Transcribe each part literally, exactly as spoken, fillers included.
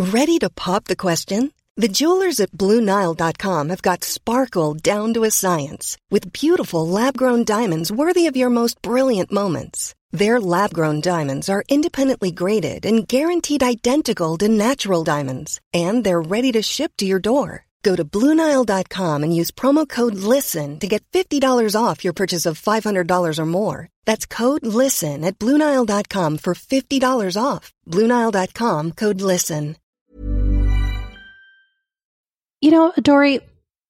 Ready to pop the question? The jewelers at Blue Nile dot com have got sparkle down to a science with beautiful lab-grown diamonds worthy of your most brilliant moments. Their lab-grown diamonds are independently graded and guaranteed identical to natural diamonds, and they're ready to ship to your door. Go to Blue Nile dot com and use promo code LISTEN to get fifty dollars off your purchase of five hundred dollars or more. That's code LISTEN at Blue Nile dot com for fifty dollars off. Blue Nile dot com, code LISTEN. You know, Dory,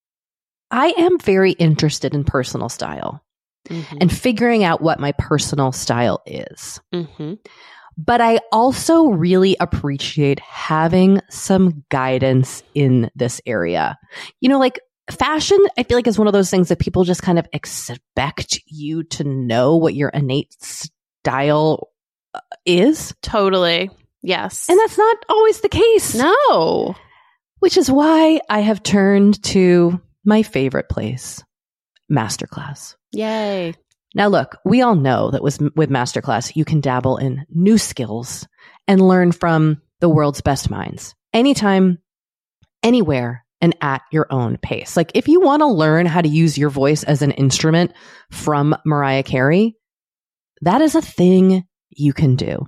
I am very interested in personal style mm-hmm. and figuring out what my personal style is. Mm-hmm. But I also really appreciate having some guidance in this area. You know, like fashion, I feel like is one of those things that people just kind of expect you to know what your innate style is. Totally. Yes. And that's not always the case. No. Which is why I have turned to my favorite place, Masterclass. Yay. Now, look, we all know that with, with Masterclass, you can dabble in new skills and learn from the world's best minds anytime, anywhere, and at your own pace. Like if you want to learn how to use your voice as an instrument from Mariah Carey, that is a thing you can do.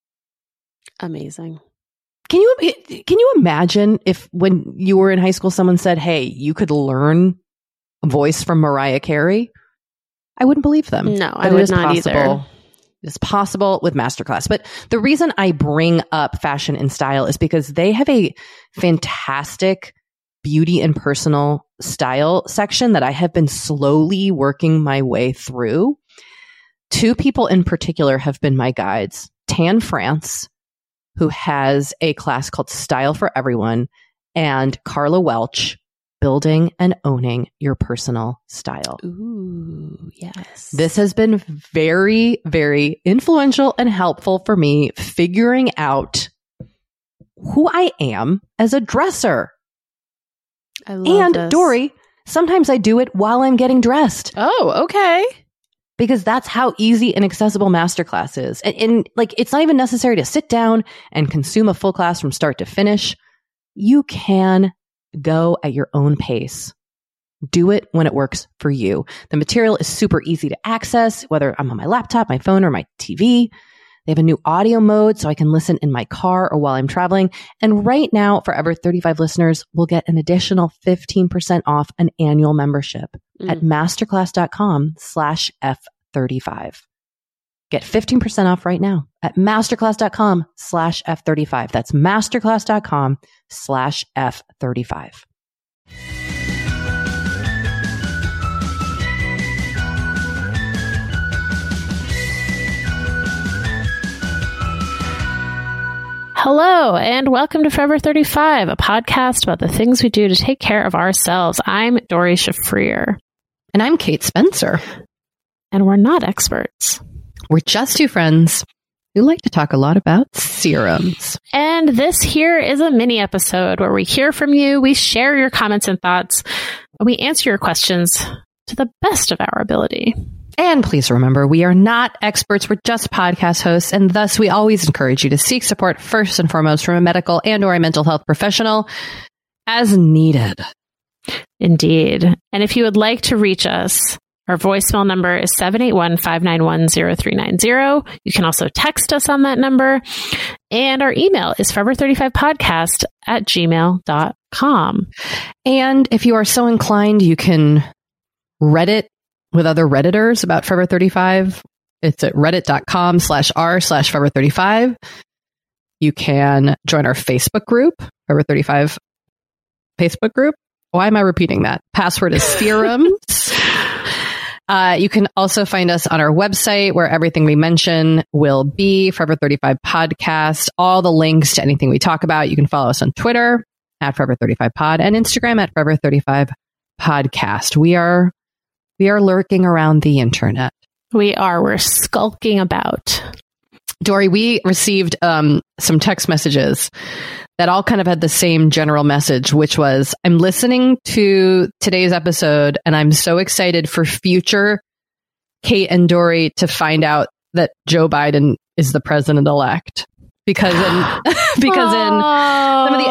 Amazing. Can you can you imagine if when you were in high school, someone said, hey, you could learn a voice from Mariah Carey? I wouldn't believe them. No, I would not possible. either. It's possible with Masterclass. But the reason I bring up fashion and style is because they have a fantastic beauty and personal style section that I have been slowly working my way through. Two people in particular have been my guides. Tan France, who has a class called Style for Everyone, and Carla Welch, Building and Owning Your Personal Style. Ooh, yes. This has been very, very influential and helpful for me figuring out who I am as a dresser. I love and this. Dory, sometimes I do it while I'm getting dressed. Oh, okay. Because that's how easy and accessible Masterclass is. And, and like, it's not even necessary to sit down and consume a full class from start to finish. You can go at your own pace. Do it when it works for you. The material is super easy to access, whether I'm on my laptop, my phone, or my T V. They have a new audio mode so I can listen in my car or while I'm traveling. And right now, Forever thirty-five listeners will get an additional fifteen percent off an annual membership mm. at masterclass.com slash F35. Get fifteen percent off right now at masterclass.com slash F35. That's masterclass.com slash F35. Hello, and welcome to Forever thirty-five, a podcast about the things we do to take care of ourselves. I'm Dory Shafrir. And I'm Kate Spencer. And we're not experts. We're just two friends who like to talk a lot about serums. And this here is a mini episode where we hear from you, we share your comments and thoughts, and we answer your questions to the best of our ability. And please remember, we are not experts. We're just podcast hosts. And thus, we always encourage you to seek support first and foremost from a medical and or a mental health professional as needed. Indeed. And if you would like to reach us, our voicemail number is seven eight one, five nine one, zero three nine zero. You can also text us on that number. And our email is forever thirty-five podcast at gmail dot com. And if you are so inclined, you can Reddit with other Redditors about Forever thirty-five. It's at reddit.com slash r slash Forever 35. You can join our Facebook group, Forever thirty-five Facebook group. Why am I repeating that? Password is serums. Uh, you can also find us on our website where everything we mention will be, Forever thirty-five Podcast. All the links to anything we talk about. You can follow us on Twitter at Forever thirty-five Pod and Instagram at Forever thirty-five Podcast. We are We are lurking around the internet. We are. We're skulking about. Dory, we received um, some text messages that all kind of had the same general message, which was, I'm listening to today's episode and I'm so excited for future Kate and Dory to find out that Joe Biden is the president-elect. Because in, because in some of the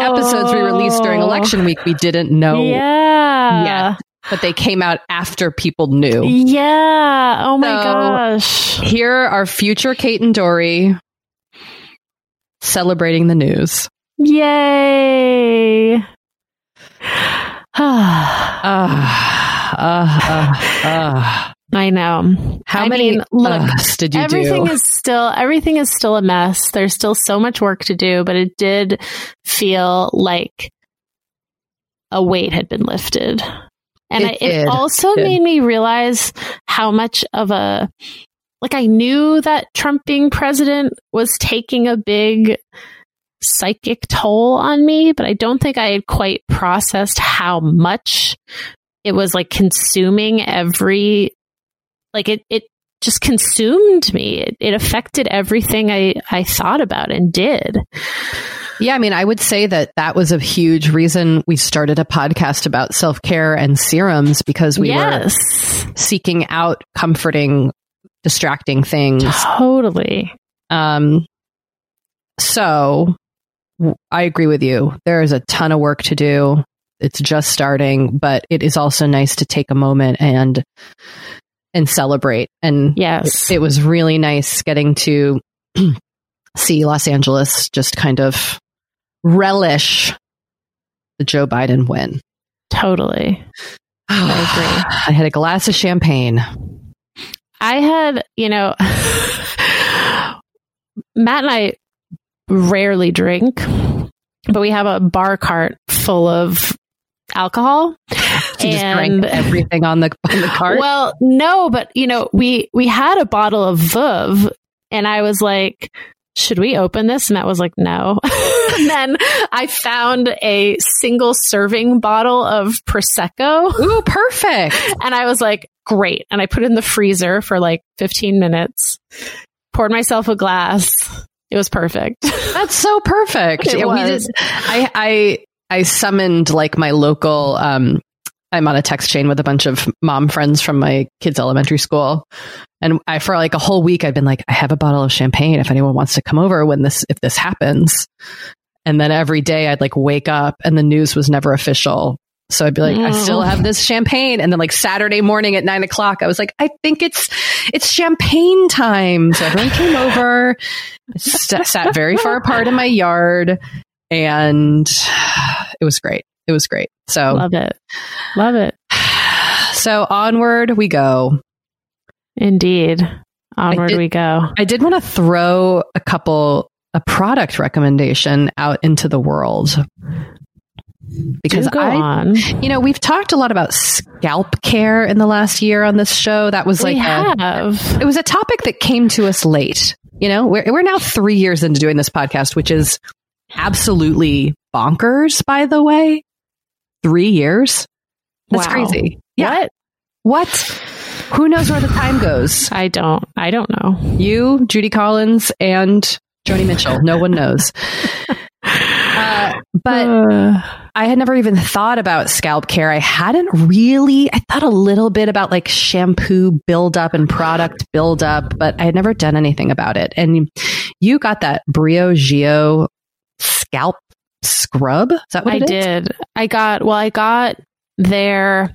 election week, we didn't know Yeah. yet, but they came out after people knew. Yeah. Oh my So, gosh. Here are future Kate and Dory celebrating the news. Yay. uh, uh, uh, uh. I know. How I many mean, look, uhs did you everything do? is still everything is still a mess. There's still so much work to do, but it did feel like a weight had been lifted. And It I, it did. also It did. made me realize how much of a like I knew that Trump being president was taking a big psychic toll on me, but I don't think I had quite processed how much it was like consuming every like it it just consumed me. It, it affected everything I, I thought about and did. Yeah, I mean, I would say that that was a huge reason we started a podcast about self-care and serums, because we yes. were seeking out comforting, distracting things. Totally. Um, so w- I agree with you. There is a ton of work to do. It's just starting, but it is also nice to take a moment and and celebrate. And Yes. it, it was really nice getting to see Los Angeles just kind of relish the Joe Biden win. Totally. I agree. I had a glass of champagne. I had, you know, Matt and I rarely drink, but we have a bar cart full of alcohol. You just drank everything on the on the cart. Well, no, but you know, we we had a bottle of Veuve, and I was like, should we open this? And Matt was like, no. And then I found a single serving bottle of Prosecco. Ooh, perfect. And I was like, great. And I put it in the freezer for like fifteen minutes, poured myself a glass. It was perfect. That's so perfect. It Yeah, we was. did- I, I, I summoned like my local, um, I'm on a text chain with a bunch of mom friends from my kids' elementary school. And I, for like a whole week, I've been like, I have a bottle of champagne if anyone wants to come over when this, if this happens. And then every day I'd like wake up and the news was never official. So I'd be like, I still have this champagne. And then like Saturday morning at nine o'clock, I was like, I think it's, it's champagne time. So everyone came over, st- sat very far apart in my yard, and it was great. It was great. So Love it. Love it. So onward we go. Indeed. Onward did- we go. I did want to throw a couple, a product recommendation out into the world. Because Do go I, on. you know, we've talked a lot about scalp care in the last year on this show. That was like, we a, have. it was a topic that came to us late. You know, we're, we're now three years into doing this podcast, which is absolutely bonkers, by the way. Three years. That's Wow. crazy. Yeah. What? What? Who knows where the time goes? I don't. I don't know. You, Judy Collins, and Joni Mitchell. No one knows. Uh, but Uh, I had never even thought about scalp care. I hadn't really, I thought a little bit about like shampoo buildup and product buildup, but I had never done anything about it. And you got that Brio Gio scalp scrub? Is that what I it is? did. I got, well, I got their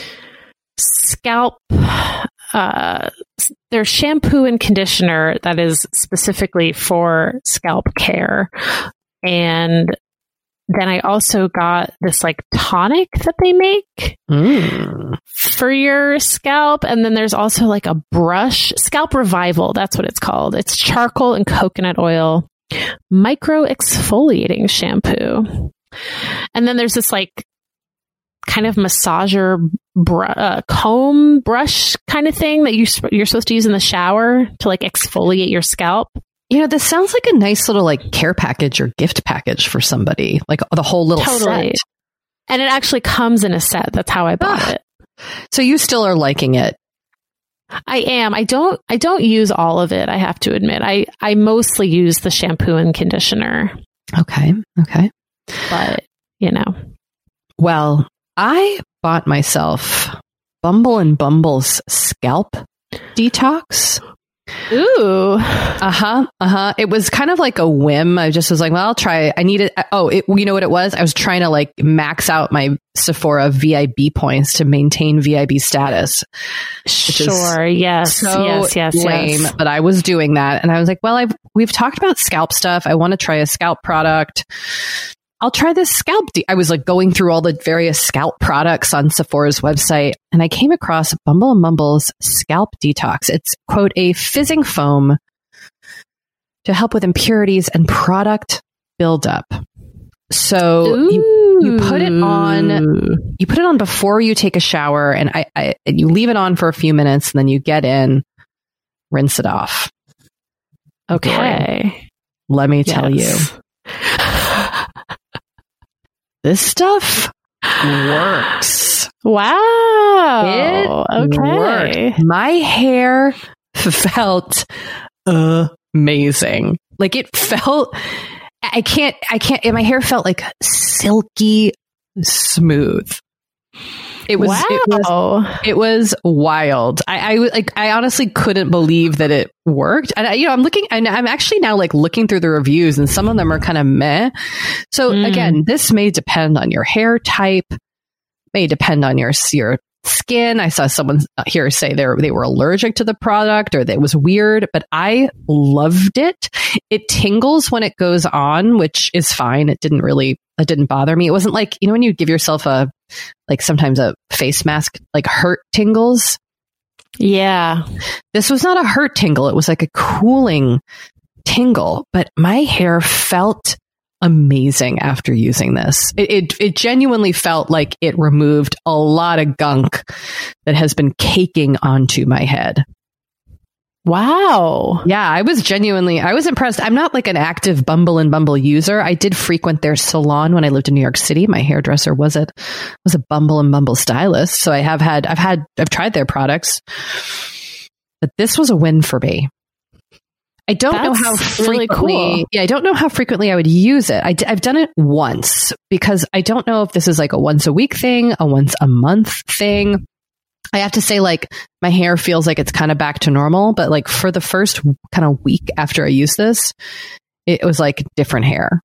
scalp, uh, their shampoo and conditioner that is specifically for scalp care. And then I also got this like tonic that they make Mm. for your scalp. And then there's also like a brush, Scalp Revival. That's what it's called. It's charcoal and coconut oil micro exfoliating shampoo. And then there's this like kind of massager br- uh, comb brush kind of thing that you sp- you're supposed to use in the shower to like exfoliate your scalp. You know, this sounds like a nice little like care package or gift package for somebody, like the whole little Totally. set. And it actually comes in a set. That's how I bought Ah. it. So you still are liking it. I am. I don't I don't use all of it, I have to admit. I, I mostly use the shampoo and conditioner. Okay. Okay. But, you know. Well, I bought myself Bumble and Bumble's scalp detox. Ooh. Uh-huh. Uh-huh. It was kind of like a whim. I just was like, well, I'll try it. I needed, oh, it, you know what it was? I was trying to like max out my Sephora V I B points to maintain V I B status. Sure. Yes. So yes. Yes. lame, yes. but I was doing that. And I was like, well, I've, we've talked about scalp stuff. I want to try a scalp product. I'll try this scalp. De- I was like going through all the various scalp products on Sephora's website, and I came across Bumble and Bumble's Scalp Detox. It's, quote, a fizzing foam to help with impurities and product buildup. So you, you put it on, you put it on before you take a shower, and I, I and you leave it on for a few minutes, and then you get in, rinse it off. Okay. Let me tell yes. you. This stuff works. Wow. It okay. worked. My hair felt amazing. Like it felt, I can't, I can't, my hair felt like silky smooth. It was, wow. it was, it was wild. I, I like, I honestly couldn't believe that it worked. And I, you know, I'm looking, and I'm actually now like looking through the reviews, and some of them are kind of meh. So mm. again, this may depend on your hair type, may depend on your, your skin. I saw someone here say they they were allergic to the product, or that it was weird, but I loved it. It tingles when it goes on, which is fine. It didn't really, it didn't bother me. It wasn't like, you know, when you give yourself a, like sometimes a face mask, like hurt tingles. Yeah. This was not a hurt tingle. It was like a cooling tingle, but my hair felt amazing after using this. It, it, it genuinely felt like it removed a lot of gunk that has been caking onto my head. Wow. Yeah, I was genuinely, I was impressed. I'm not like an active Bumble and Bumble user. I did frequent their salon when I lived in New York City. My hairdresser was it was a Bumble and Bumble stylist. So I have had, I've had, I've tried their products, but this was a win for me. I don't That's know how frequently, really cool. yeah, I don't know how frequently I would use it. I d- I've done it once because I don't know if this is like a once a week thing, a once a month thing. I have to say, like, my hair feels like it's kind of back to normal, but like for the first kind of week after I used this, it was like different hair.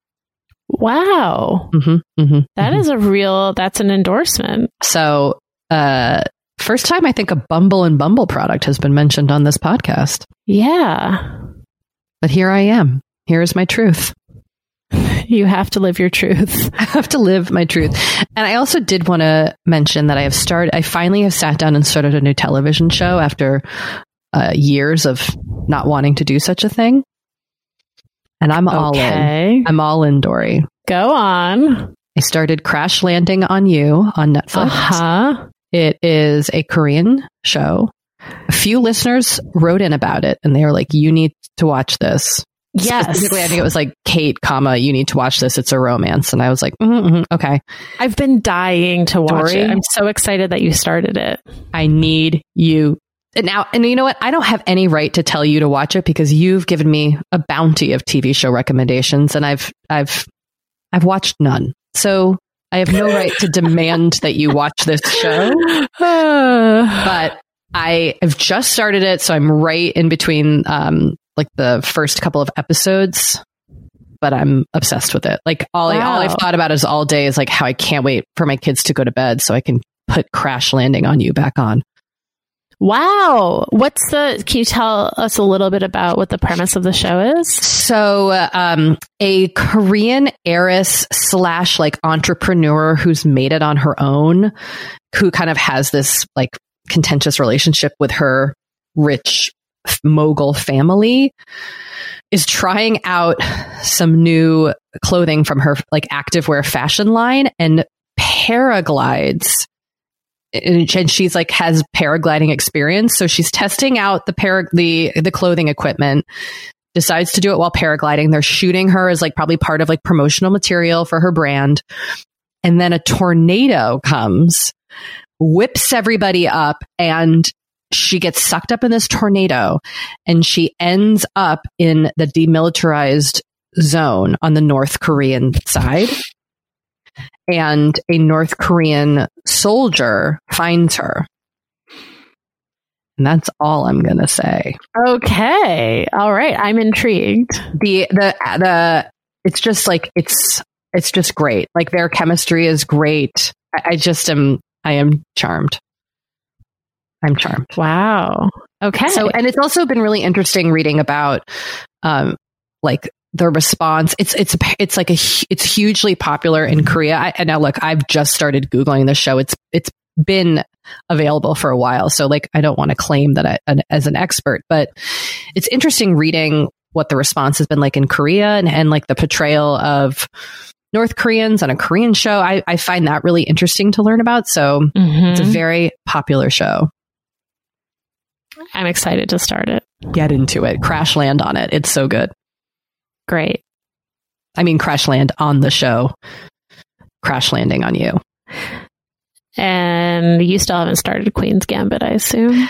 Wow. Mm-hmm, mm-hmm, that mm-hmm. is a real, that's an endorsement. So, uh, first time I think a Bumble and Bumble product has been mentioned on this podcast. Yeah. But here I am. Here is my truth. You have to live your truth. I have to live my truth. And I also did want to mention that I have started, I finally have sat down and started a new television show after uh, years of not wanting to do such a thing. And I'm all okay. in. I'm all in, Dory. Go on. I started Crash Landing on You on Netflix. Uh-huh. It is a Korean show. A few listeners wrote in about it, and they were like, you need to watch this. Yes. Specifically, I think it was like, Kate, comma, you need to watch this. It's a romance. And I was like, mm-hmm, mm-hmm, okay. I've been dying to watch Dory, it. I'm so excited that you started it. I need you. And now, and you know what? I don't have any right to tell you to watch it because you've given me a bounty of T V show recommendations, and I've, I've, I've watched none. So I have no right to demand that you watch this show. But I have just started it, so I'm right in between, um, like the first couple of episodes, but I'm obsessed with it. Like all, wow. I, all I've thought about is all day is like how I can't wait for my kids to go to bed so I can put Crash Landing on You back on. Wow. What's the, can you tell us a little bit about what the premise of the show is? So, um, a Korean heiress slash like entrepreneur who's made it on her own, who kind of has this like contentious relationship with her rich mogul family, is trying out some new clothing from her like activewear fashion line and paraglides. And she's like has paragliding experience, so she's testing out the para the the clothing equipment. Decides to do it while paragliding. They're shooting her as like probably part of like promotional material for her brand, and then a tornado comes, whips everybody up, and she gets sucked up in this tornado, and she ends up in the demilitarized zone on the North Korean side. And a North Korean soldier finds her. And that's all I'm going to say. Okay. All right. I'm intrigued. The, the, the, it's just like, it's, it's just great. Like their chemistry is great. I, I just am, I am charmed. I'm charmed. Wow. Okay. So, and it's also been really interesting reading about, um, like the response. It's, it's, it's like a, it's hugely popular in Korea. I, and now look, I've just started Googling the show. It's, it's been available for a while. So like, I don't want to claim that I, an, as an expert, but it's interesting reading what the response has been like in Korea and, and like the portrayal of North Koreans on a Korean show. I, I find that really interesting to learn about. So mm-hmm. It's a very popular show. I'm excited to start it. Get into it. Crash land on it. It's so good. Great. I mean, crash land on the show. Crash landing on you. And you still haven't started Queen's Gambit, I assume?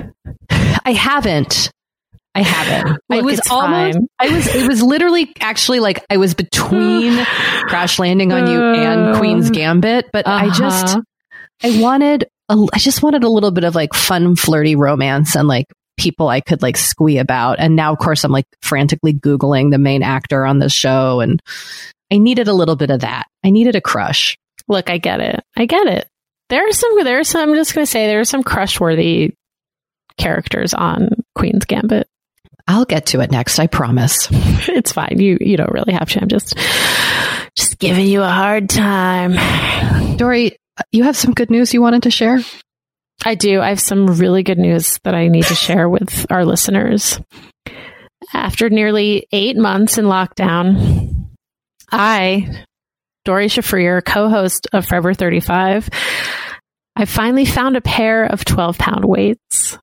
I haven't. I haven't. Look, I was almost, fine. I was, it was literally actually like I was between Crash Landing on You and Queen's Gambit, but uh-huh. I just, I wanted, a, I just wanted a little bit of like fun, flirty romance and like people I could like squee about. And now, of course, I'm like frantically Googling the main actor on the show. And I needed a little bit of that. I needed a crush. Look, I get it. I get it. There are some, there are some, I'm just going to say there are some crush-worthy characters on Queen's Gambit. I'll get to it next. I promise. It's fine. You, you don't really have to. I'm just, just giving you a hard time. Dory, you have some good news you wanted to share? I do. I have some really good news that I need to share with our listeners. After nearly eight months in lockdown, I, Dory Shafrir, co-host of Forever thirty-five, I finally found a pair of twelve pound weights.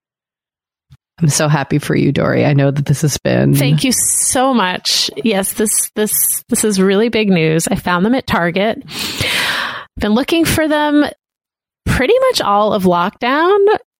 I'm so happy for you, Dory. I know that this has been... Thank you so much. Yes, this this this is really big news. I found them at Target. I've been looking for them pretty much all of lockdown.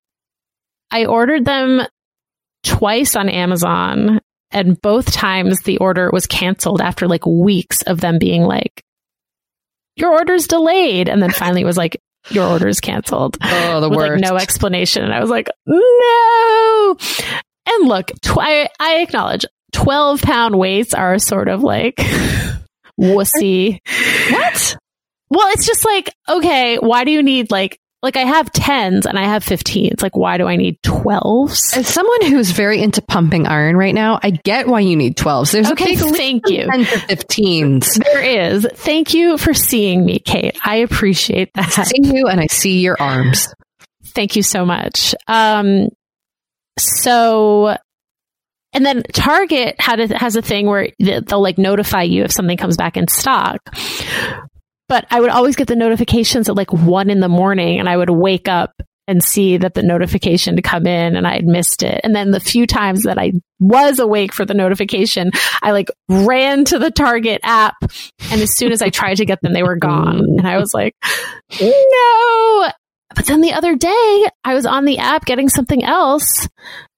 I ordered them twice on Amazon, and both times the order was canceled after like weeks of them being like, your order's delayed. And then finally it was like, your order is canceled. Oh, the with worst. Like no explanation. And I was like, no. And look, tw- I, I acknowledge twelve pound weights are sort of like wussy. What? Well, it's just like, okay, why do you need like, like I have tens and I have fifteens. Like, why do I need twelves? As someone who's very into pumping iron right now, I get why you need twelves. There's okay, a big thank you. ten to fifteens. There is. Thank you for seeing me, Kate. I appreciate that. I see you and I see your arms. Thank you so much. Um, so, and then Target had a, has a thing where they'll like notify you if something comes back in stock. But I would always get the notifications at like one in the morning, and I would wake up and see that the notification to come in and I had missed it. And then the few times that I was awake for the notification, I like ran to the Target app. And as soon as I tried to get them, they were gone. And I was like, no. But then the other day I was on the app getting something else,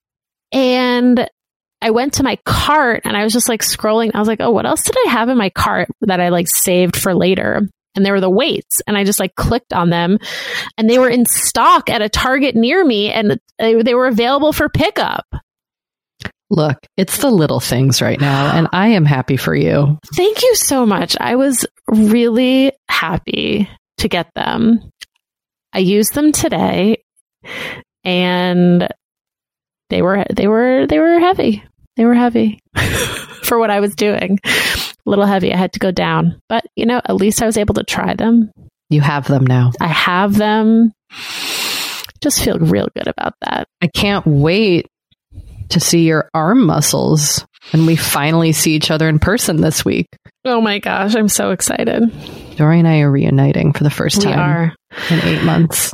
and I went to my cart and I was just like scrolling. I was like, oh, what else did I have in my cart that I like saved for later? And there were the weights, and I just like clicked on them, and they were in stock at a Target near me, and they, they were available for pickup. Look, it's the little things right now, and I am happy for you. Thank you so much. I was really happy to get them. I used them today, and they were they were they were heavy. They were heavy for what I was doing. A little heavy. I had to go down, but you know, at least I was able to try them. You have them now. I have them. Just feel real good about that. I can't wait to see your arm muscles, and we finally see each other in person this week. Oh my gosh, I'm so excited. Dory and I are reuniting for the first time we are. in eight months.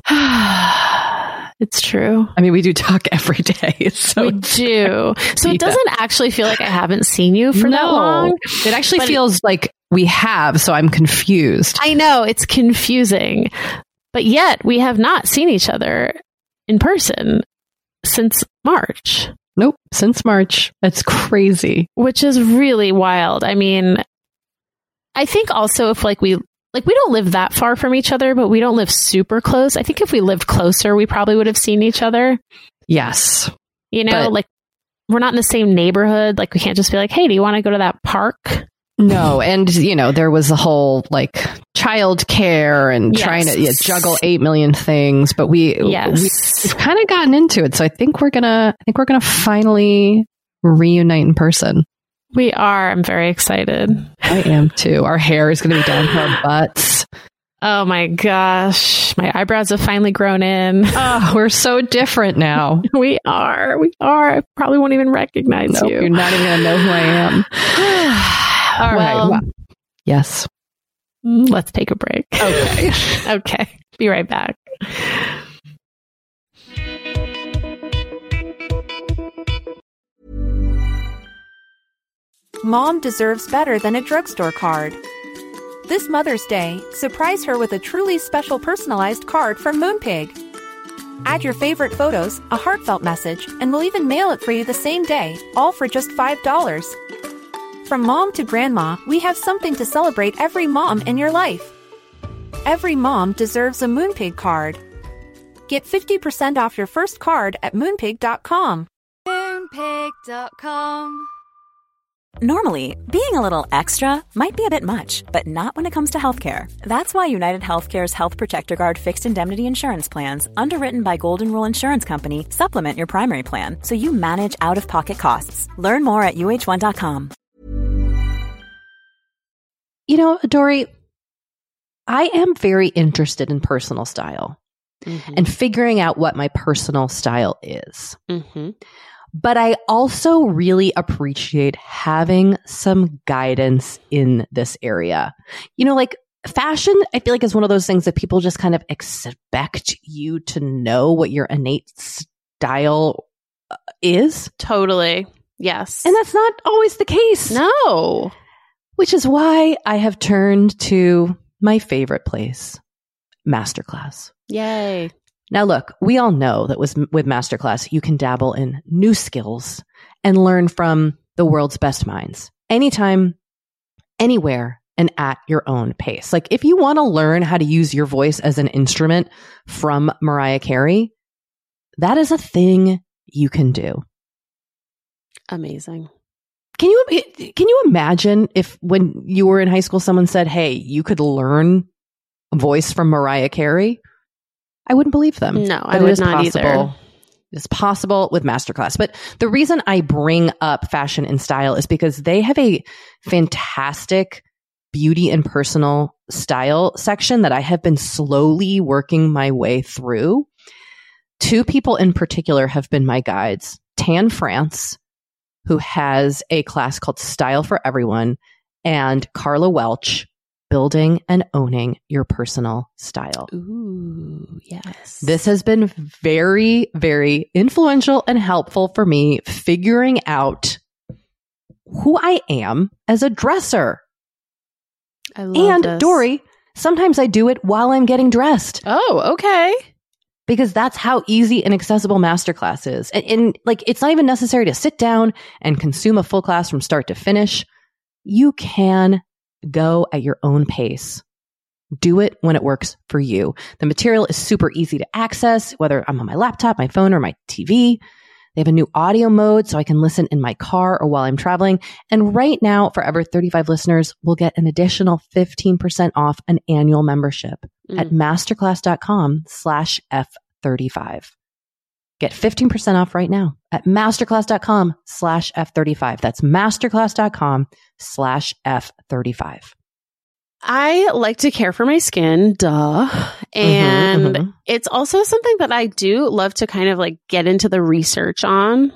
It's true. I mean, we do talk every day. So we do. So it doesn't actually feel like I haven't seen you for no, that long. It actually feels it, like we have, so I'm confused. I know, it's confusing. But yet, we have not seen each other in person since March. Nope, since March. That's crazy. Which is really wild. I mean, I think also if like we... Like, we don't live that far from each other, but we don't live super close. I think if we lived closer, we probably would have seen each other. Yes. You know, But- like we're not in the same neighborhood. Like we can't just be like, hey, do you want to go to that park? No. And, you know, there was a whole like child care and Yes. trying to yeah, juggle eight million things. But we, Yes. we, we've kind of gotten into it. So I think we're going to, I think we're going to finally reunite in person. We are. I'm very excited. I am too. Our hair is going to be down to our butts. Oh my gosh. My eyebrows have finally grown in. Oh, we're so different now. We are. We are. I probably won't even recognize Nope, you. you're not even going to know who I am. All right. Well, Well, yes. let's take a break. Okay. Okay. Be right back. Mom deserves better than a drugstore card. This Mother's Day, surprise her with a truly special personalized card from Moonpig. Add your favorite photos, a heartfelt message, and we'll even mail it for you the same day, all for just five dollars. From mom to grandma, we have something to celebrate every mom in your life. Every mom deserves a Moonpig card. Get fifty percent off your first card at moonpig dot com. Moonpig dot com. Normally, being a little extra might be a bit much, but not when it comes to healthcare. That's why United Healthcare's Health Protector Guard fixed indemnity insurance plans, underwritten by Golden Rule Insurance Company, supplement your primary plan so you manage out-of-pocket costs. Learn more at U H one dot com. You know, Dory, I am very interested in personal style Mm-hmm. and figuring out what my personal style is. Mm-hmm. But I also really appreciate having some guidance in this area. You know, like fashion, I feel like is one of those things that people just kind of expect you to know what your innate style uh, is. Totally. Yes. And that's not always the case. no. Which is why I have turned to my favorite place, Masterclass. Yay. Now, look, we all know that with, with Masterclass, you can dabble in new skills and learn from the world's best minds anytime, anywhere, and at your own pace. Like if you want to learn how to use your voice as an instrument from Mariah Carey, that is a thing you can do. Amazing. Can you can you imagine if when you were in high school, someone said, "Hey, you could learn a voice from Mariah Carey"? I wouldn't believe them. No, I But it would is not possible. either. It's possible with Masterclass. But the reason I bring up fashion and style is because they have a fantastic beauty and personal style section that I have been slowly working my way through. Two people in particular have been my guides. Tan France, who has a class called Style for Everyone, and Carla Welch, Building and Owning Your Personal Style. Ooh, yes. This has been very, very influential and helpful for me figuring out who I am as a dresser. I love And this. Dory, sometimes I do it while I'm getting dressed Oh, okay. because that's how easy and accessible Masterclass is. And, and like, it's not even necessary to sit down and consume a full class from start to finish. You can go at your own pace. Do it when it works for you. The material is super easy to access, whether I'm on my laptop, my phone, or my T V. They have a new audio mode so I can listen in my car or while I'm traveling. And right now, Forever thirty-five listeners will get an additional fifteen percent off an annual membership Mm. at masterclass.com slash F35. Get fifteen percent off right now at masterclass.com slash F35. That's masterclass.com slash F35. I like to care for my skin, duh. And Mhm, mhm. it's also something that I do love to kind of like get into the research on.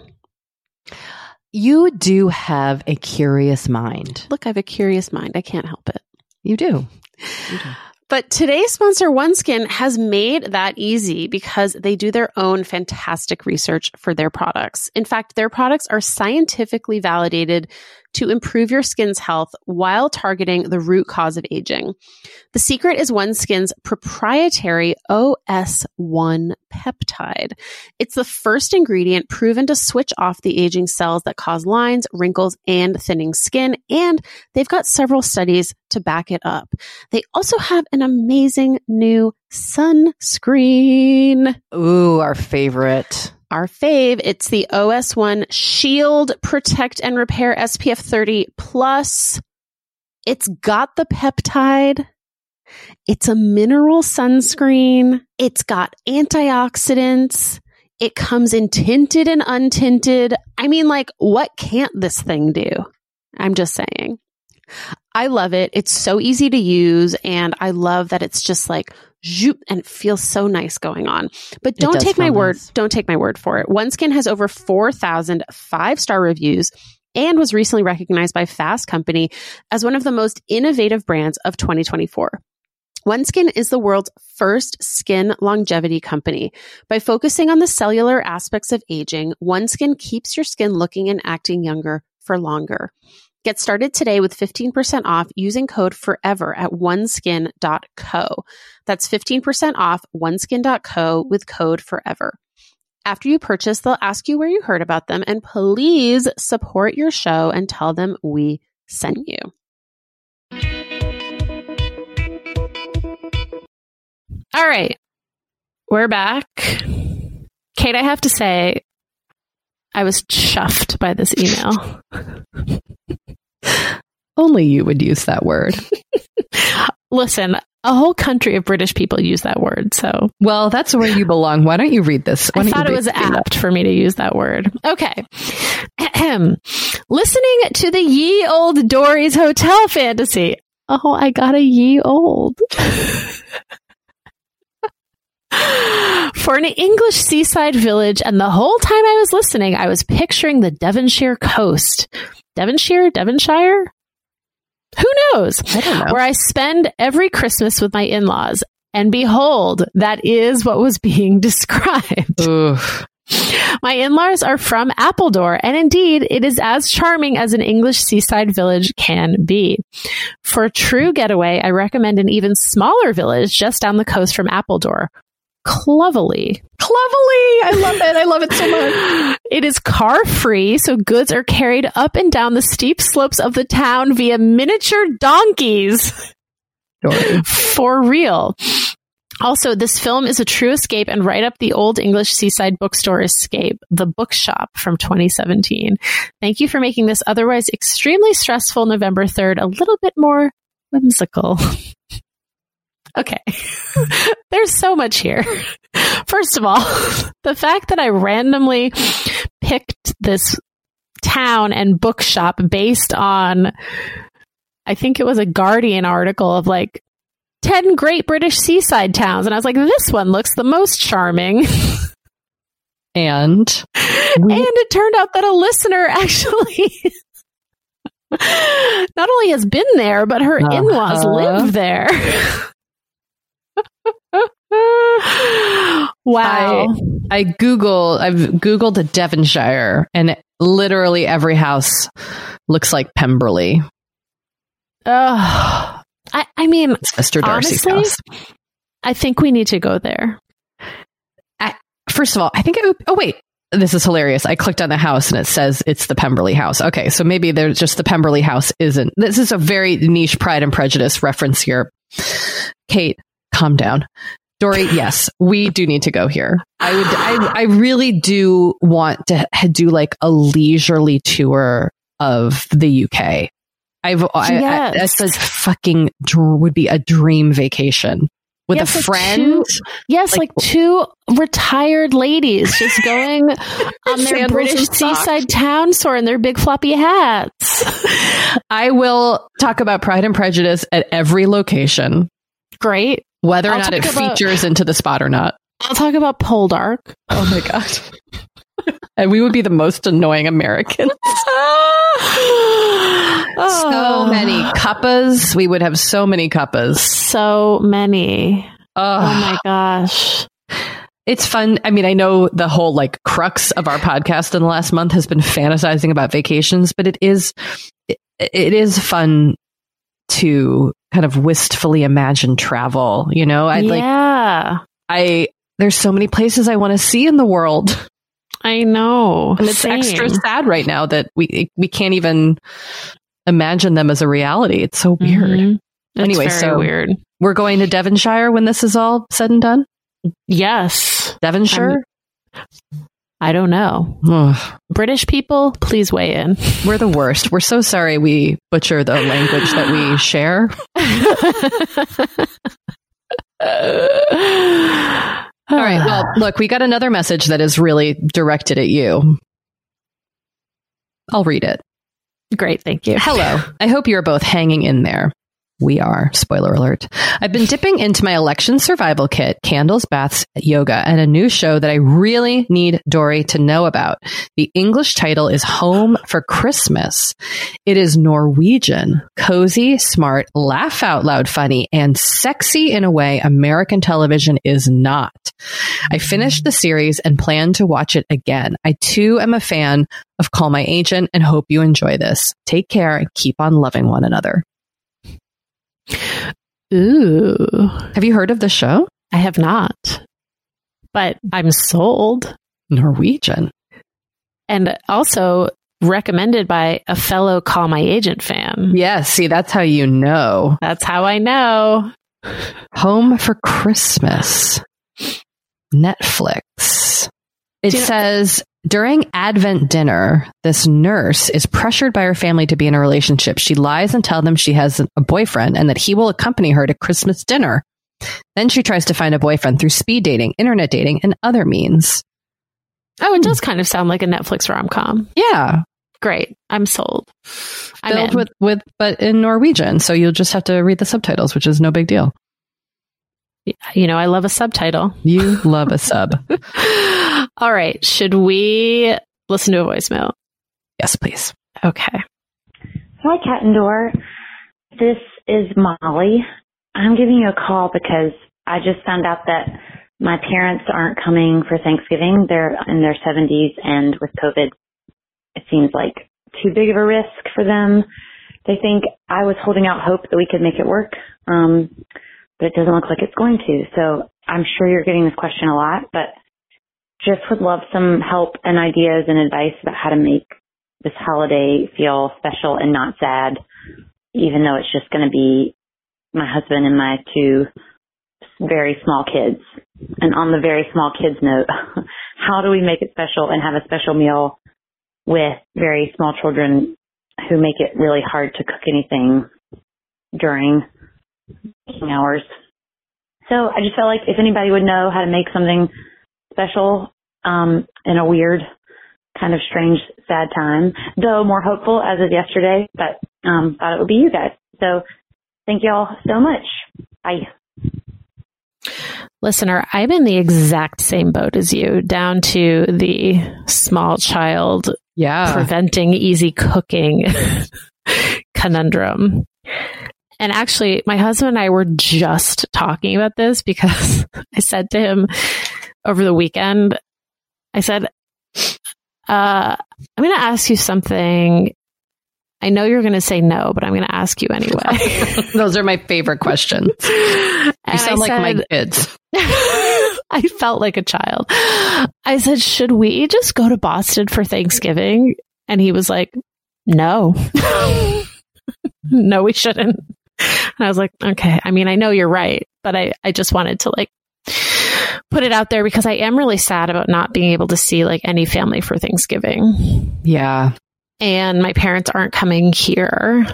You do have a curious mind. Look, I have a curious mind. I can't help it. You do. But today's sponsor, OneSkin, has made that easy because they do their own fantastic research for their products. In fact, their products are scientifically validated to improve your skin's health while targeting the root cause of aging. The secret is OneSkin's proprietary O S one peptide. It's the first ingredient proven to switch off the aging cells that cause lines, wrinkles, and thinning skin, and they've got several studies to back it up. They also have an amazing new sunscreen. Ooh, our favorite. Our fave. It's the O S one Shield Protect and Repair S P F thirty plus. It's got the peptide. It's a mineral sunscreen. It's got antioxidants. It comes in tinted and untinted. I mean, like, what can't this thing do? I'm just saying. I love it. It's so easy to use. And I love that it's just like, zoop, and it feels so nice going on. But don't take my word. Nice. Don't take my word for it. OneSkin has over four thousand five-star reviews and was recently recognized by Fast Company as one of the most innovative brands of twenty twenty-four. OneSkin is the world's first skin longevity company. By focusing on the cellular aspects of aging, OneSkin keeps your skin looking and acting younger for longer. Get started today with fifteen percent off using code FOREVER at oneskin dot co. That's fifteen percent off oneskin dot co with code FOREVER. After you purchase, they'll ask you where you heard about them, and please support your show and tell them we sent you. All right. We're back. Kate, I have to say, I was chuffed by this email. Only you would use that word. Listen, a whole country of British people use that word. So, well, that's where you belong. Why don't you read this? Why I thought it was apt for me to use that word. Okay. Listening to the Ye Old Dory's Hotel fantasy. Oh, I got a ye old. For an English seaside village, and the whole time I was listening, I was picturing the Devonshire coast. Devonshire? Devonshire? Who knows? I don't know. Where I spend every Christmas with my in-laws. And behold, that is what was being described. Oof. My in-laws are from Appledore, and indeed, it is as charming as an English seaside village can be. For a true getaway, I recommend an even smaller village just down the coast from Appledore. Clovelly. Clovelly! I love it. I love it so much. It is car-free, so goods are carried up and down the steep slopes of the town via miniature donkeys. Dory. For real. Also, this film is a true escape and right up the old English seaside bookstore escape, The Bookshop from twenty seventeen. Thank you for making this otherwise extremely stressful November third a little bit more whimsical. Okay. There's so much here. First of all, the fact that I randomly picked this town and bookshop based on, I think it was a Guardian article of like ten great British seaside towns. And I was like, this one looks the most charming. And? We- and it turned out that a listener actually not only has been there, but her uh-huh. in-laws live there. Wow. I, I Google, I've Googled a Devonshire, and it, literally every house looks like Pemberley. Uh, I, I mean, it's Mister Darcy's honestly, house. I think we need to go there. I, first of all, I think it would, oh wait, this is hilarious. I clicked on the house and it says it's the Pemberley house. Okay, so maybe there's just the Pemberley house isn't. This is a very niche Pride and Prejudice reference here. Kate, calm down. Dory, yes, we do need to go here. I would, I, I really do want to do like a leisurely tour of the U K. I've, yes. I, I, that's a fucking would be a dream vacation with yes, a friend. Like two, yes, like, like two retired ladies just going on their British seaside town tour in their big floppy hats. I will talk about Pride and Prejudice at every location. Great. Whether or I'll not it about, features into the spot or not. I'll talk about Poldark. Oh my God. And we would be the most annoying Americans. Oh. So many cuppas. We would have so many cuppas. So many. Oh. oh my gosh. It's fun. I mean, I know the whole like crux of our podcast in the last month has been fantasizing about vacations, but it is, it, it is fun to kind of wistfully imagine travel, you know? I yeah. like, I, there's so many places I want to see in the world. I know. And it's Same. extra sad right now that we we can't even imagine them as a reality. It's so weird. Mm-hmm. It's Anyway, very so weird. We're going to Devonshire when this is all said and done? Yes. Devonshire? I'm, I don't know. Ugh. British people, please weigh in. We're the worst. We're so sorry we butcher the language that we share. All right. Well, look, we got another message that is really directed at you. I'll read it. Great. Thank you. Hello. I hope you're both hanging in there. We are. Spoiler alert. I've been dipping into my election survival kit, candles, baths, yoga, and a new show that I really need Dory to know about. The English title is Home for Christmas. It is Norwegian, cozy, smart, laugh out loud funny, and sexy in a way American television is not. I finished the series and plan to watch it again. I too am a fan of Call My Agent and hope you enjoy this. Take care and keep on loving one another. Ooh. Have you heard of the show? I have not, but I'm sold. Norwegian. And also recommended by a fellow Call My Agent fan. Yeah, see, that's how you know. That's how I know. Home for Christmas. Netflix. It Do you know- says, during Advent dinner, this nurse is pressured by her family to be in a relationship. She lies and tells them she has a boyfriend and that he will accompany her to Christmas dinner. Then she tries to find a boyfriend through speed dating, internet dating, and other means. Oh, it does kind of sound like a Netflix rom-com. Yeah. Great. I'm sold. I'm Filled in. with, with, but in Norwegian. So you'll just have to read the subtitles, which is no big deal. You know, I love a subtitle. You love a sub. All right. Should we listen to a voicemail? Yes, please. Okay. Hi, Cat and Door. This is Molly. I'm giving you a call because I just found out that my parents aren't coming for Thanksgiving. They're in their seventies, and with COVID, it seems like too big of a risk for them. They think I was holding out hope that we could make it work, um, but it doesn't look like it's going to. So I'm sure you're getting this question a lot, but just would love some help and ideas and advice about how to make this holiday feel special and not sad, even though it's just going to be my husband and my two very small kids. And on the very small kids note, how do we make it special and have a special meal with very small children who make it really hard to cook anything during eating hours? So I just felt like if anybody would know how to make something special um, in a weird, kind of strange, sad time, though more hopeful as of yesterday, but um, thought it would be you guys. So thank you all so much. Bye. Listener, I'm in the exact same boat as you, down to the small child Yeah. preventing easy cooking conundrum. And actually, my husband and I were just talking about this because I said to him over the weekend, I said, uh, I'm going to ask you something. I know you're going to say no, but I'm going to ask you anyway. Those are my favorite questions. You And sound I like said, my kids. I felt like a child. I said, should we just go to Boston for Thanksgiving? And he was like, no. No, we shouldn't. And I was like, okay. I mean, I know you're right, but I, I just wanted to like put it out there because I am really sad about not being able to see like any family for Thanksgiving. Yeah. And my parents aren't coming here.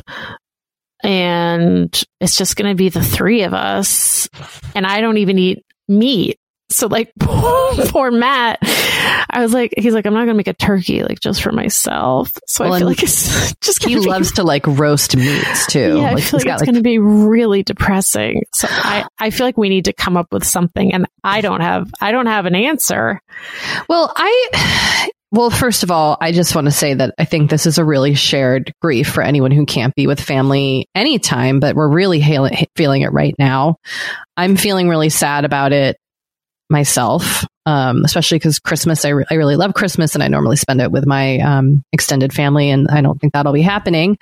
And it's just going to be the three of us. And I don't even eat meat. So like poor Matt, I was like, he's like, I'm not going to make a turkey like just for myself. So Well, I feel and like it's just He gonna be, loves to like roast meats too. yeah, I Like, feel he's like got, it's like- going to be really depressing. So I, I feel like we need to come up with something, and I don't have, I don't have an answer. Well, I, well, first of all, I just want to say that I think this is a really shared grief for anyone who can't be with family anytime, but we're really hail- feeling it right now. I'm feeling really sad about it myself, um, especially because Christmas, I, re- I really love Christmas and I normally spend it with my um, extended family, and I don't think that'll be happening.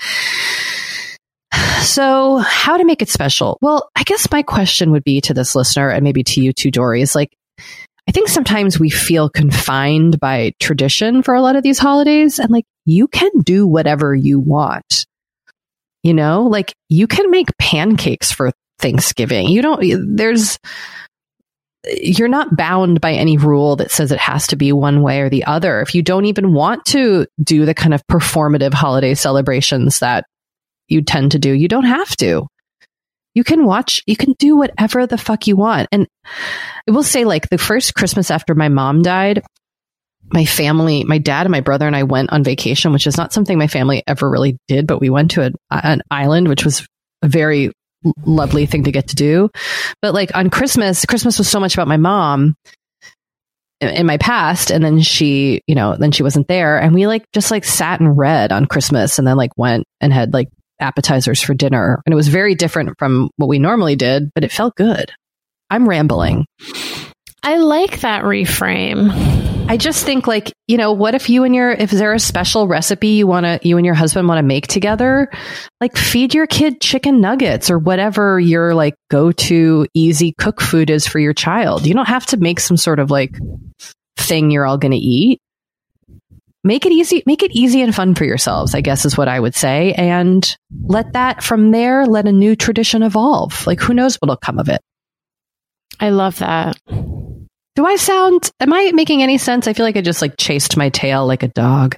So how to make it special? Well, I guess my question would be to this listener, and maybe to you too, Dory, is like, I think sometimes we feel confined by tradition for a lot of these holidays, and like, you can do whatever you want. You know, like you can make pancakes for Thanksgiving. You don't, there's, you're not bound by any rule that says it has to be one way or the other. If you don't even want to do the kind of performative holiday celebrations that you tend to do, you don't have to. You can watch, you can do whatever the fuck you want. And I will say, like, the first Christmas after my mom died, my family, my dad and my brother and I went on vacation, which is not something my family ever really did, but we went to a, an island, which was a very lovely thing to get to do. But like on Christmas, Christmas was so much about my mom in, in my past. And then she, you know, then she wasn't there. And we like just like sat and read on Christmas and then like went and had like appetizers for dinner. And it was very different from what we normally did, but it felt good. I'm rambling. I like that reframe. I just think, like, you know, what if you and your, if there a special recipe you want to, you and your husband want to make together, like feed your kid chicken nuggets or whatever your like go-to easy cook food is for your child. You don't have to make some sort of like thing you're all going to eat. Make it easy, make it easy and fun for yourselves, I guess is what I would say. And let that from there, let a new tradition evolve. Like, who knows what'll come of it. I love that. Do I sound, am I making any sense? I feel like I just like chased my tail like a dog.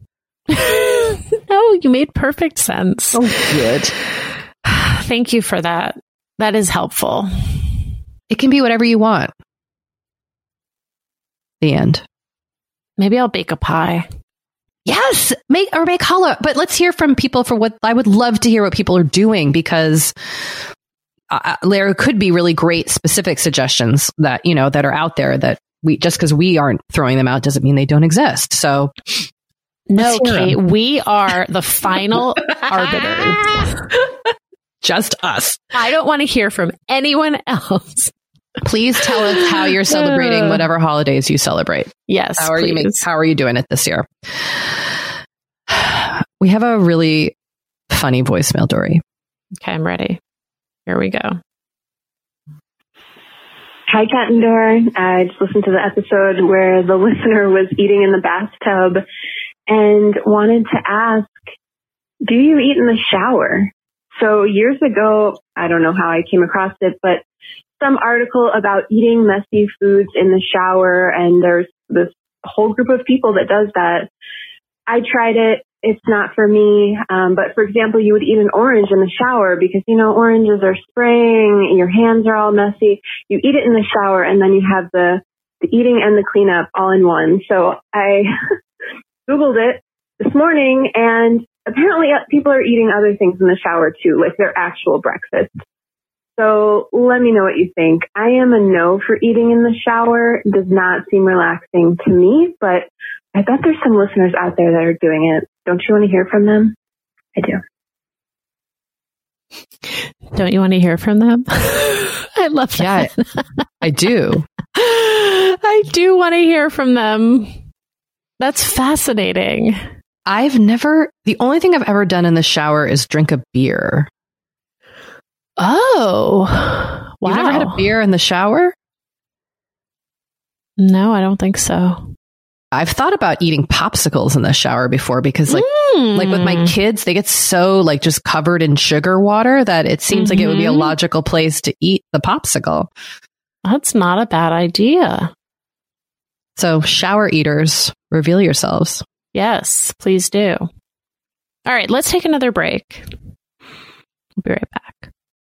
No, you made perfect sense. Oh, good. Thank you for that. That is helpful. It can be whatever you want. The end. Maybe I'll bake a pie. Yes, make or make challah. But let's hear from people for what I would love to hear what people are doing, because Uh, there could be really great specific suggestions that, you know, that are out there that we, just because we aren't throwing them out doesn't mean they don't exist. So no, Kate, them. We are the final arbiters. Just us. I don't want to hear from anyone else. Please tell us how you're celebrating whatever holidays you celebrate. Yes, how are please. you make, how are you doing it this year? We have a really funny voicemail, Dory. Okay, I'm ready. Here we go. Hi, Kat and Dor. I just listened to the episode where the listener was eating in the bathtub and wanted to ask, do you eat in the shower? So years ago, I don't know how I came across it, but some article about eating messy foods in the shower, and there's this whole group of people that does that. I tried it. It's not for me. Um, but for example, you would eat an orange in the shower because, you know, oranges are spraying, your hands are all messy. You eat it in the shower and then you have the, the eating and the cleanup all in one. So I Googled it this morning, and apparently people are eating other things in the shower too, like their actual breakfast. So let me know what you think. I am a no for eating in the shower. It does not seem relaxing to me, but I bet there's some listeners out there that are doing it. Don't you want to hear from them? I do. Don't you want to hear from them? I love that. Yeah, I do. I do want to hear from them. That's fascinating. I've never, the only thing I've ever done in the shower is drink a beer. Oh, wow. You've never had a beer in the shower? No, I don't think so. I've thought about eating popsicles in the shower before because like, mm. like with my kids, they get so like just covered in sugar water that it seems mm-hmm. like it would be a logical place to eat the popsicle. That's not a bad idea. So shower eaters, reveal yourselves. Yes, please do. All right, let's take another break. We'll be right back.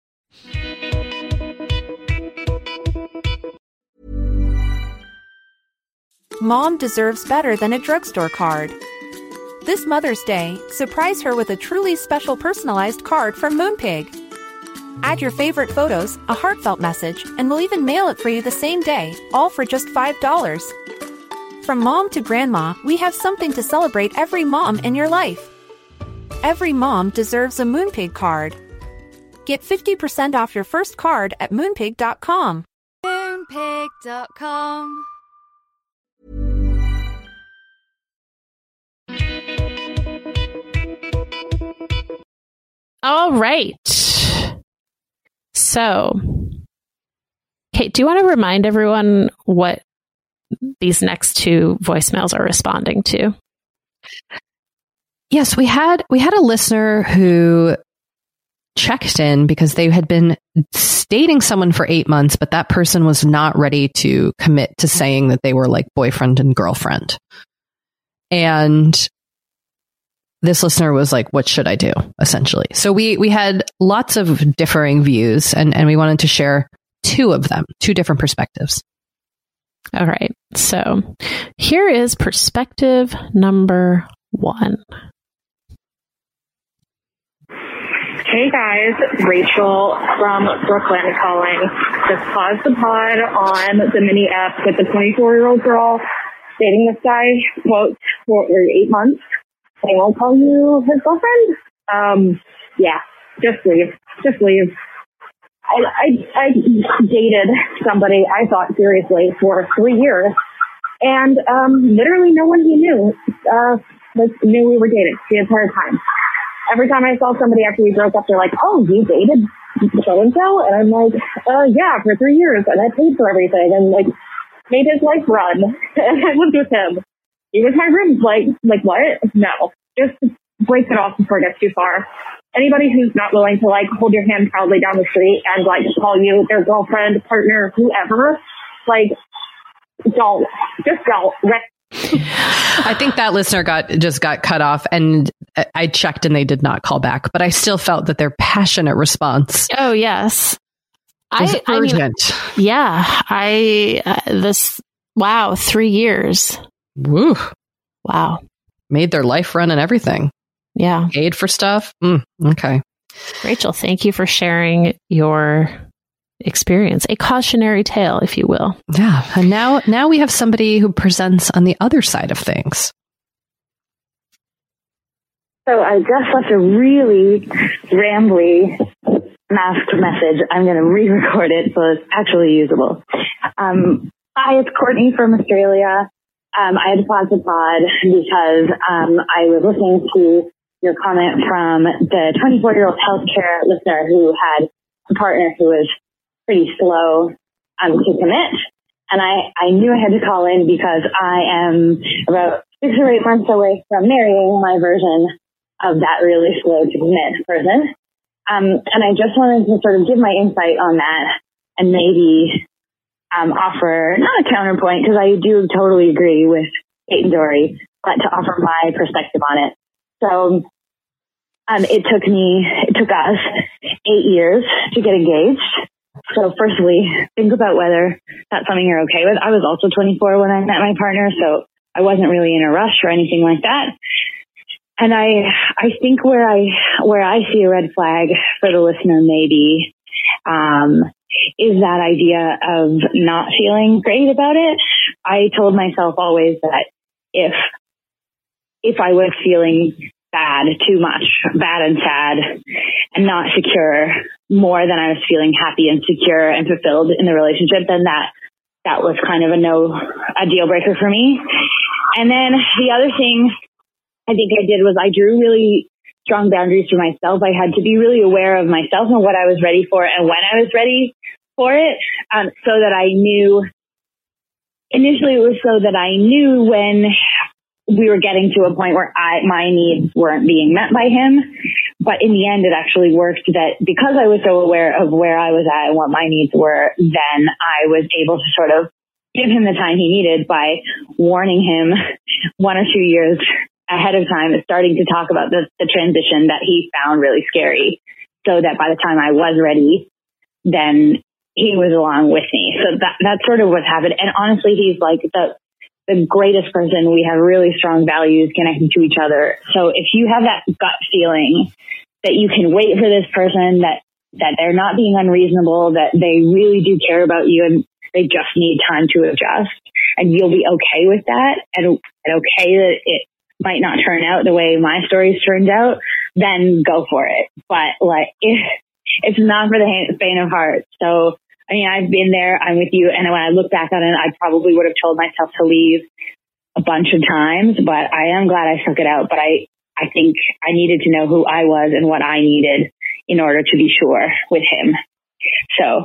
Mom deserves better than a drugstore card. This Mother's Day, surprise her with a truly special personalized card from Moonpig. Add your favorite photos, a heartfelt message, and we'll even mail it for you the same day, all for just five dollars. From mom to grandma, we have something to celebrate every mom in your life. Every mom deserves a Moonpig card. Get fifty percent off your first card at moonpig dot com. moonpig dot com. All right. So, Kate, do you want to remind everyone what these next two voicemails are responding to. Yes, we had we had a listener who checked in because they had been dating someone for eight months, but that person was not ready to commit to saying that they were like boyfriend and girlfriend. And this listener was like, what should I do? Essentially. So we, we had lots of differing views, and, and we wanted to share two of them, two different perspectives. All right. So here is perspective number one. Hey guys, Rachel from Brooklyn calling. Just paused the pod on the mini app with the twenty-four-year-old girl dating this guy, quote, for eight months. They won't call you his girlfriend? Um, yeah, just leave. Just leave. I, I, I dated somebody I thought seriously for three years, and um, literally no one he knew uh, knew we were dating the entire time. Every time I saw somebody after we broke up, they're like, oh, you dated so-and-so? And I'm like, uh, yeah, for three years, and I paid for everything, and like made his life run, and I lived with him. He was my room. Like, like what? No. Just break it off before it gets too far. Anybody who's not willing to, like, hold your hand proudly down the street and, like, call you their girlfriend, partner, whoever, like, don't. Just don't. I think that listener got just got cut off, and I checked and they did not call back, but I still felt that their passionate response. Oh, yes. Was I, urgent. I mean, yeah. I, uh, this, wow, three years. Woo. Wow. Made their life run and everything. Yeah. Paid for stuff. Mm, okay. Rachel, thank you for sharing your experience. A cautionary tale, if you will. Yeah. And now, now we have somebody who presents on the other side of things. So I just left a really rambly masked message. I'm going to re-record it so it's actually usable. Um, hi, it's Courtney from Australia. Um, I had to pause the pod because um, I was listening to your comment from the twenty-four-year-old healthcare listener who had a partner who was pretty slow um, to commit. And I, I knew I had to call in because I am about six or eight months away from marrying my version of that really slow to commit person. Um, and I just wanted to sort of give my insight on that and maybe um, offer, not a counterpoint, because I do totally agree with Kate and Dory, but to offer my perspective on it. So um, it took me, it took us eight years to get engaged. So firstly, think about whether that's something you're okay with. I was also twenty-four when I met my partner, so I wasn't really in a rush or anything like that. And I, I think where I, where I see a red flag for the listener maybe, um, is that idea of not feeling great about it. I told myself always that if, if I was feeling bad, too much, bad and sad, and not secure more than I was feeling happy and secure and fulfilled in the relationship, then that, that was kind of a no, a deal breaker for me. And then the other thing I think I did was I drew really strong boundaries for myself. I had to be really aware of myself and what I was ready for and when I was ready for it, um, so that I knew, initially it was so that I knew when we were getting to a point where I, my needs weren't being met by him. But in the end, it actually worked that because I was so aware of where I was at and what my needs were, then I was able to sort of give him the time he needed by warning him one or two years ahead of time, starting to talk about the, the transition that he found really scary, so that by the time I was ready, then he was along with me. So that that's sort of what happened. And honestly, he's like the the greatest person. We have really strong values connected to each other. So if you have that gut feeling that you can wait for this person, that that they're not being unreasonable, that they really do care about you, and they just need time to adjust, and you'll be okay with that, and, and okay that it might not turn out the way my story's turned out, then go for it. But like, if, it's not for the faint of heart. So, I mean, I've been there, I'm with you. And when I look back on it, I probably would have told myself to leave a bunch of times, but I am glad I stuck it out. But I, I think I needed to know who I was and what I needed in order to be sure with him. So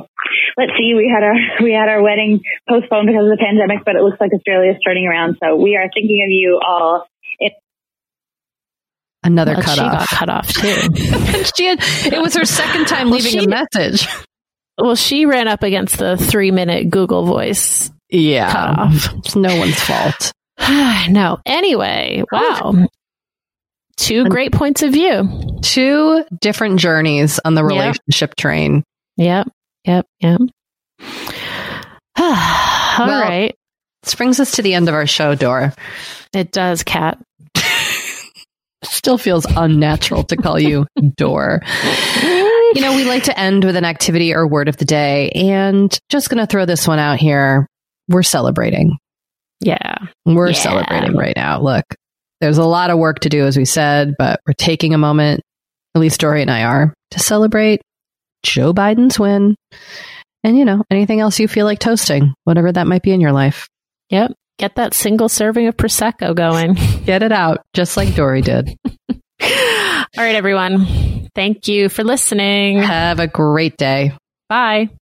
let's see, we had our we had our wedding postponed because of the pandemic, but it looks like Australia is turning around. So we are thinking of you all. It- Another well, cut she off. got cut off too. she had, it was her second time well, leaving she, a message. Well, she ran up against the three minute Google Voice. Yeah, cut off. It's no one's fault. No. Anyway, wow. Two great points of view. Two different journeys on the relationship yep. train. Yep. Yep. Yep. All well, right. This brings us to the end of our show, Dora. It does, Kat. Still feels unnatural to call you Dor. You know, we like to end with an activity or word of the day, and just going to throw this one out here. We're celebrating. Yeah. We're yeah. celebrating right now. Look, there's a lot of work to do, as we said, but we're taking a moment, at least Dory and I are, to celebrate Joe Biden's win. And, you know, anything else you feel like toasting, whatever that might be in your life. Yep. Get that single serving of Prosecco going. Get it out, just like Dory did. All right, everyone. Thank you for listening. Have a great day. Bye.